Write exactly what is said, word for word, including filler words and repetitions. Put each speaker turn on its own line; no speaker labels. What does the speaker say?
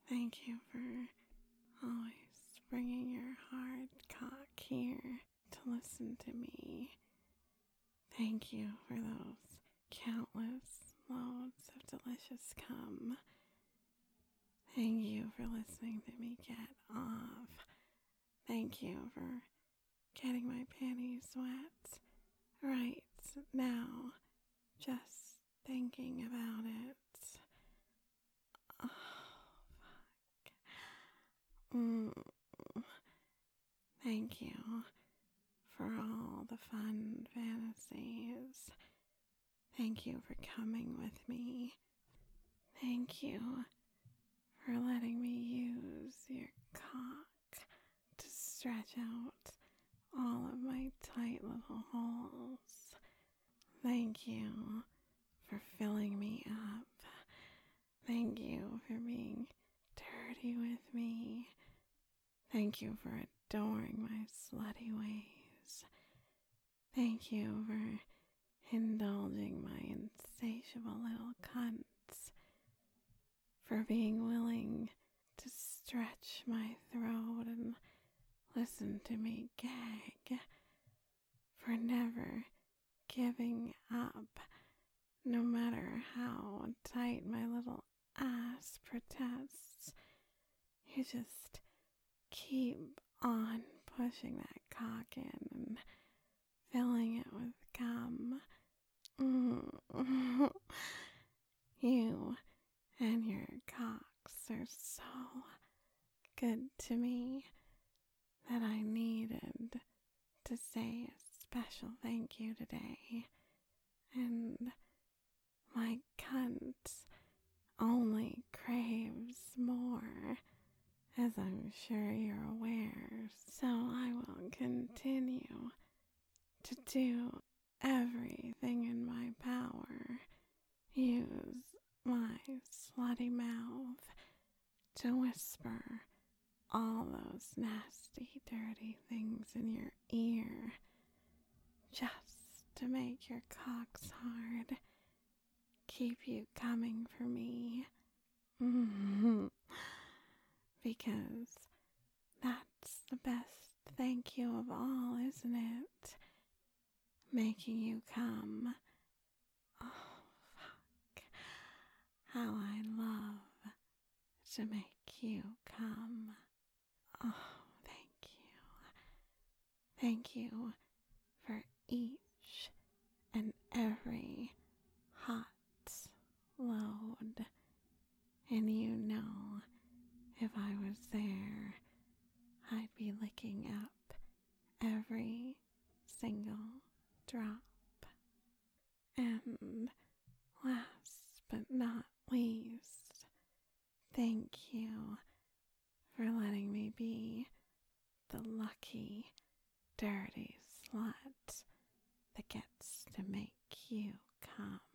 Thank you for always bringing your hard cock here to listen to me. Thank you for those countless loads of delicious cum. Thank you for listening to me get off. Thank you for getting my panties wet right now, just thinking about it. Oh, fuck. Mm. Thank you for all the fun fantasies. Thank you for coming with me. Thank you for letting me use your cock to stretch out all of my tight little holes. Thank you for filling me up. Thank you for being dirty with me. Thank you for adoring my slutty ways. Thank you for indulging my insatiable little cunts. For being willing to stretch my throat and listen to me gag. For never giving up, no matter how tight my little ass protests. You just keep on pushing that cock in and filling it with gum. Mm. You and your cocks are so good to me that I needed to say a special thank you today. And my cunt only craves more, as I'm sure you're aware. So I will continue to do everything in my power. Use my slutty mouth to whisper all those nasty, dirty things in your ear, just to make your cocks hard, keep you coming for me. Because that's the best thank you of all, isn't it? Making you come. Oh, fuck. How I love to make you come. Oh, thank you. Thank you for each and every hot load. And you know, if I was there, I'd be licking up every single drop. And last but not least, thank you for letting me be the lucky, dirty slut that gets to make you come.